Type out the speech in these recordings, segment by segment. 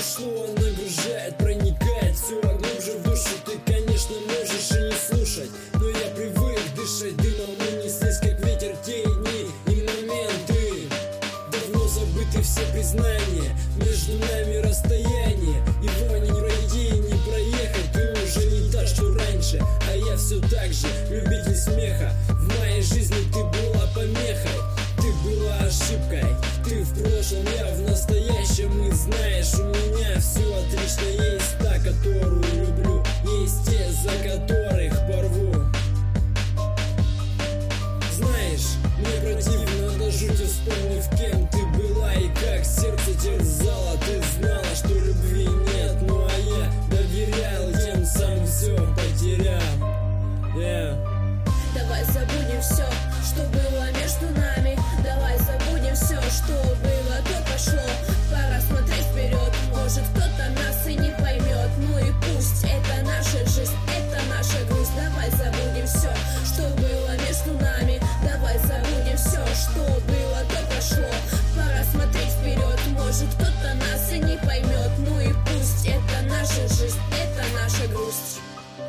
прошло, нагружает, проникает все глубже в душу. Ты, конечно, можешь и не слушать, но я привык дышать дымом. Мы неслись, как ветер, те дни и моменты. Давно забыты все признания, между нами расстояние. Его не пройти и не проехать. Ты уже не та, что раньше, а я все так же любитель смеха. В моей жизни ты была помехой, ты была ошибкой. Ты в прошлом, я в настоящем. И знаешь, у меня все отлично. Есть та, которую люблю, есть те, за которых порву. Знаешь, мне противно до жути, вспомнив, кем ты была и как сердце терзало. Ты знала, что любви нет, ну а я доверял, тем сам все потерял. Давай забудем все, что было между нами. Давай забудем все, что было, то прошло. Пора смотреть вперед, может кто-то нас и не поймет. Ну и пусть, это наша жизнь, это наша грусть. Давай забудем все, что было между нами. Давай забудем все, что было, то прошло. Пора смотреть вперед, может кто-то нас и не поймет. Ну и пусть, это наша жизнь, это наша грусть.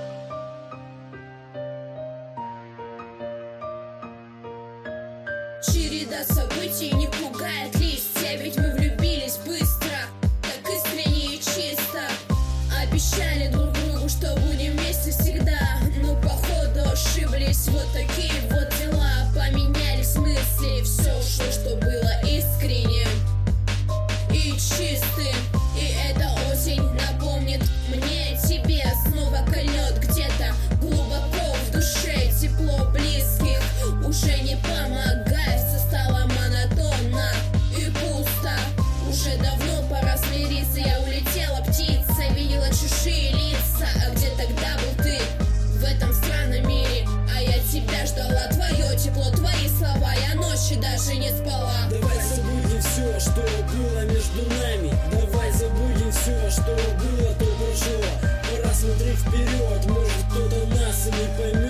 Череда событий не пугает листья, ведь мы влюбились быстро, так искренне и чисто. Обещали друг другу, что будем вместе всегда, но походу ошиблись. Вот такие вот дела, поменялись мысли. Все ушло, что было искренним и чистым. И эта осень напомнит мне, тебе снова кольнет где-то глубоко в душе. Тепло близких уже не помогает, все стало монотонно и пусто. Уже давно пора смириться, я улетела птица, видела чужие лица. А где тогда был ты в этом странном мире? А я тебя ждала, твое тепло, твои слова, я ночи даже не спала. Давай забудем все, что было между нами. Давай забудем все, что было, то прошло. Пора смотреть вперед, может кто-то нас и не поймет.